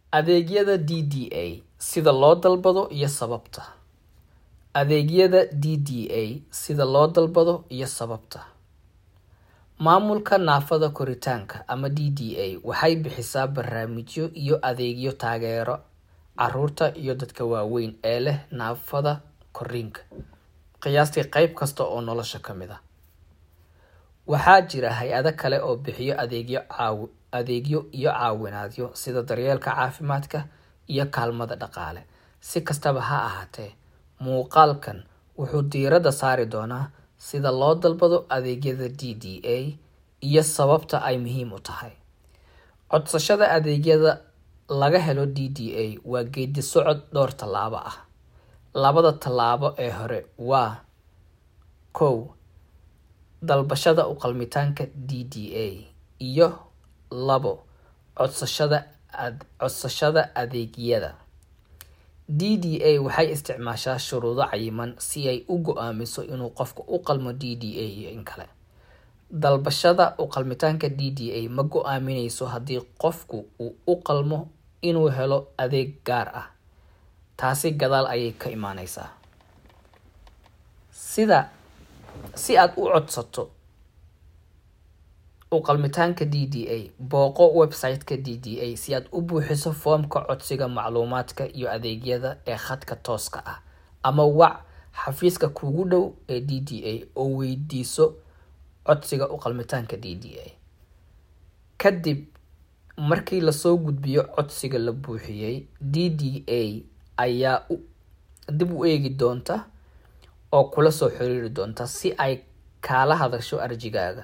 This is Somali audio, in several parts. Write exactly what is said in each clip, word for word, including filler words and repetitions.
Adeegyada D D A sida loo dalbado iyo sababta. Adeegyada D D A sida loo dalbado iyo sababta. Maamulka naafada koritaanka ama D D A waxay bixisaa barnaamijyo iyo adeegyo taageero carruurta iyo dadka waaweyn ee leh naafada korriinka, qiyaastii qayb kasta oo nolosha ka mid ah. Waxaa jira hay'ado kale oo bixiyo adeegyo caaw adeegyo iyo caawinaadyo sida daryeelka caafimaadka iyo kaalmada dhaqaale. Si kastaba ha ahaatee, muuqaalkan wuxuu diiradda saari doonaa sida loo dalbado adeegyada D D A iyo sababta ay muhiim u tahay. Codsashada adeegyada laga helo D D A waa geedi socod dhowr tallaabo ah. Labada tallaabo ee hore waa kow dalbashada u qalmitaanka D D A iyo labo codsashada ad codsashada adeegyada. D D A waxay isticmaashaa shuruudo cayiman si ay u go'aamiso inuu qofku u qalmo D D A iyo in kale. Dalbashada u qalmitaanka D D A ma go'aaminayso haddii qofku uu u qalmo inuu helo adeeg gaar ah. Taasi gadaal ayay ka imaanaysaa. Sida si aad u codsato u qalmitaanka D D A, booqo website-ka D D A si aad u buuxiso foomka codsiga macluumaadka iyo adeegyada ee khadka tooska ah, ama wac xafiiska kuugu dhow ee D D A oo weydiiso codsiga u qalmitaanka D D A. Kadib markii la soo gudbiyo codsiga la buuxiyay, D D A ayaa u dib u eegi doonta oo kula soo xiriiri doonta si ay kala hadasho arjigaaga.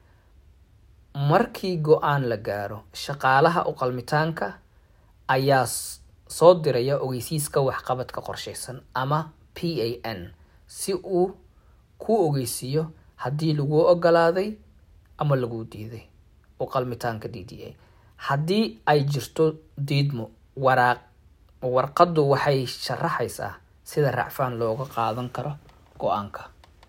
Markii go'aan la gaaro, shaqaalaha u qalmitaanka ayaa soo diraya ogeysiiska waxqabadka qorsheysan ama P A N si uu ku ogeysiiyo haddii lagu ogolaaday ama lagu diiday u qalmitaanka D D A. Haddii ay jirto diidmo, waraaq warqaddu waxay sharaxaysaa sida racfaan looga qaadan karo go'aanka.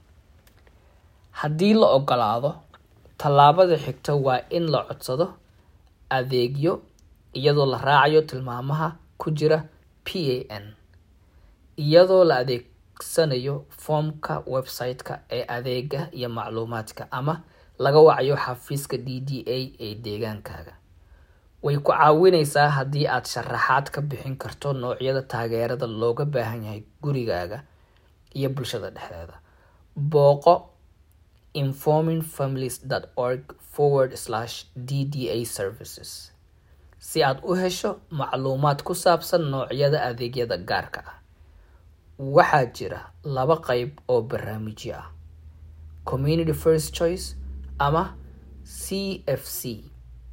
Haddii la ogolaado, tallaabada xigta waa in la codsado adeegyo iyadoo la raacayo tilmaamaha ku jira P A N, iyadoo la adeegsanayo foomka website-ka ee adeega iyo macluumaadka, ama laga wacayo xafiiska D D A ee deegaankaaga. Way ku caawinaysaa haddii aad sharaxaad ka bixin karto noocyada taageerada looga baahan yahay gurigaaga iyo bulshada dhexdeeda. Booqo informing families dot org forward slash D D A services si aad u hesho macluumaad ku saabsan noocyada adeegyada gaarka ah. Waxaa jira laba qayb oo barnaamijyo ah: Community First Choice ama C F C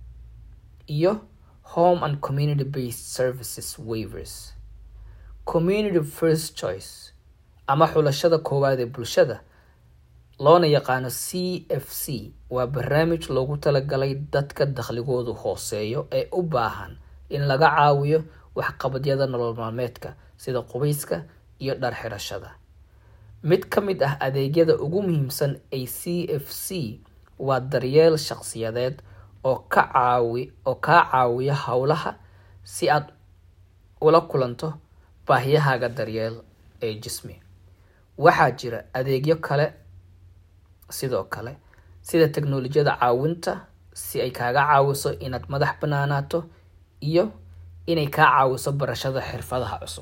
iyo Home and Community Based Services Waivers. Community First Choice ama xulashada koowaad ee bulshada, loona yaqaano C F C, waa barnaamij loogu talagalay dadka dakhligoodu hooseeyo ee u baahan in laga caawiyo waxqabadyada nolol maalmeedka sida qubeyska iyo dhar xirashada. Mid ka mid ah adeegyada ugu muhiimsan ee C F C waa daryeel shakhsiyadeed oo ka caawi oo ka caawiya hawlaha si aad ula kulanto baahiyahaaga daryeel ee jismi. Waxaa jira adeegyo kale sidoo kale sida teknoolajiyada caawinta si ay kaaga caawiso inaad madax banaanaato iyo inay ka caawiso barashada xirfadaha cusub.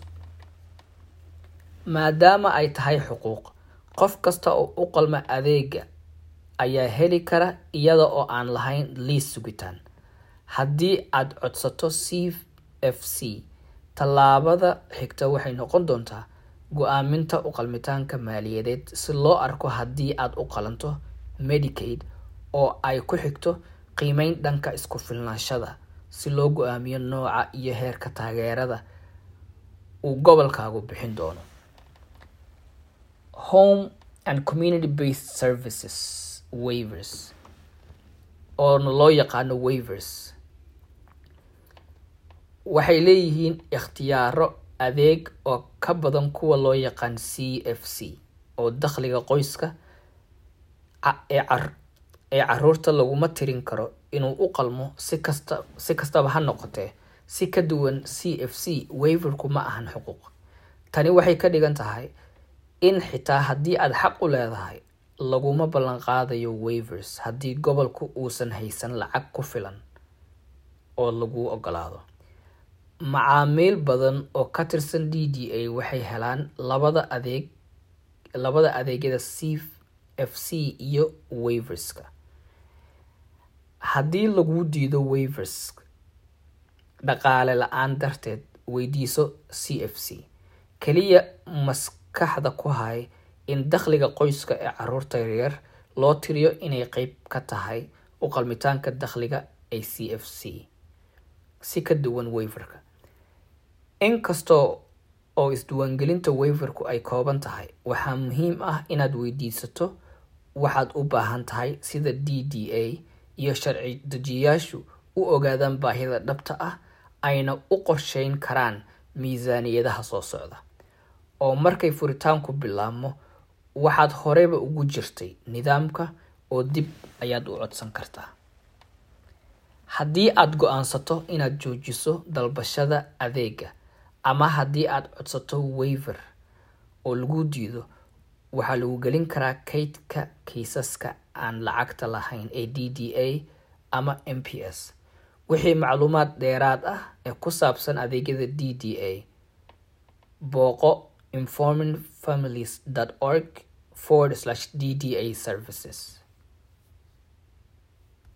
Maadaama ay tahay xuquuq, qof kasta oo u qalma adeega ayaa heli kara iyada oo aan lahayn liis sugitaan. Haddii aad codsato C F C, tallaabada xigta waxay noqon doontaa go'aaminta u qalmitaanka maaliyadeed si loo arko haddii aad u qalanto Medicaid, oo ay ku xigto qiimeyn dhanka isku filnaanshada si loo go'aamiyo nooca iyo heerka taageerada uu gobolkaagu bixin doono. Home and Community Based Services Waivers oo loo yaqaano waivers waxay leeyihiin ikhtiyaaro adeeg oo ka badan kuwa loo yaqaan C F C oo dakhliga qoyska ee car ee carruurta laguma tirin karo inuu u qalmo si kasta si kastaba ha noqotee. Si ka duwan C F C, waiverku ma ahan xuquuq. Tani waxay ka dhigan tahay in xitaa haddii aad xaq u leedahay, laguma ballan qaadayo waivers haddii gobolku uusan haysan lacag ku filan oo lagu ogolaado. Macaamiil badan oo ka tirsan D D A waxay helaan labada adeeg labada adeegyada C F C iyo waiverska. Haddii lagu diido waivers dhaqaale la'aan darteed, weydiiso C F C. Kaliya maskaxda ku hay in dakhliga qoyska ee carruurta yaryar loo tiriyo inay qayb ka tahay u qalmitaanka dakhliga ee C F C. Si ka duwan waiverka. Inkastoo oo isdiiwaangelinta waiverku ay kooban tahay, waxaa muhiim ah inaad weydiisato waxaad u baahan tahay sida D D A iyo sharci dejiyayaashu u ogaadaan baahida dhabta ah ayna u qorsheyn karaan miisaaniyadaha soo socda. Oo markay furitaanku bilaabmo, waxaad horeba ugu jirtay nidaamka oo dib ayaad u codsan kartaa. Haddii aad go'aansato inaad joojiso dalbashada adeega, ama haddii aad codsato waiver oo lagu diido, waxaa lagu gelin karaa kaydka kiisaska aan lacagta lahayn ee D D A ama M P S. Wixii macluumaad dheeraad ah ee ku saabsan adeegyada D D A, booqo informing families dot org forward slash D D A services.